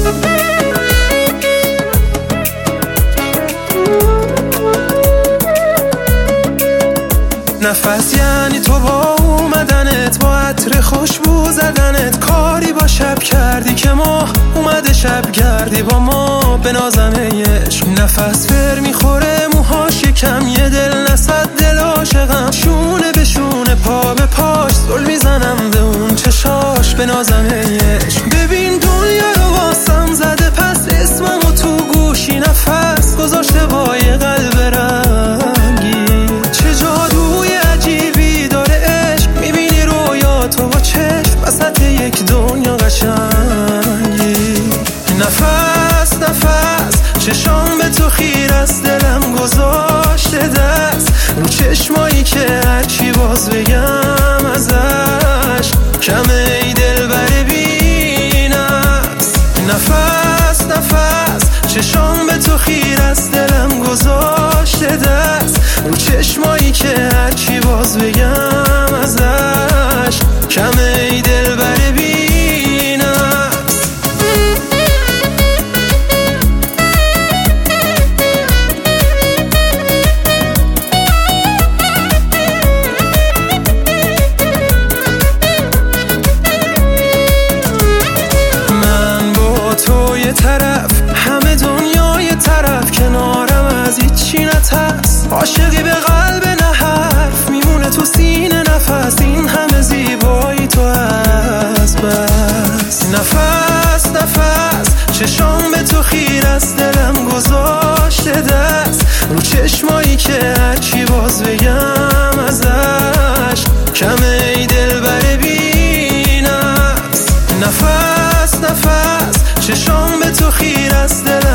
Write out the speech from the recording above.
نفس یعنی تو با اومدنت، با عطر خوشبو زدنت، کاری با شب کردی که ماه اومده شب گردی با ما به نازنه عشق. نفس فر میخوره موهاش یکم، یه دل نصد دل عاشقم، شونه به شونه پا به پاش زل میزنم به اون چشاش به نازنه عشق. ببین دنیا رو واسم زده پس اسممو تو گوشی نفس گذاشته با یه قلب رنگی. چه جادوی عجیبی داره عشق، میبینی رویاتو با چشم وسط یک دنیا قشنگی. نفس نفس چشام به تو خیر است، دلم گذاشته دست رو چشمایی که هرچی باز بگم ازش کمه ای دل بره بینست. نفس نفس چشام به تو خیر است، دلم گذاشته دست رو چشمایی که هرچی باز بگم ازش کمه ای دل بره بینست. من با تو یه طرف همه دنیا یه طرف، کنارم از هیچی نترس، عاشقی به قلب نه حرف میمونه تو سینه نفس، این همه زیبایی تو هست بس. نفس نفس چشام به تو خیر است، دلم گذاشته دست رو چشمایی که هرچی باز بگم ازش کمه ای دل بره بینست. نفس نفس چشام به تو خیر است، دلم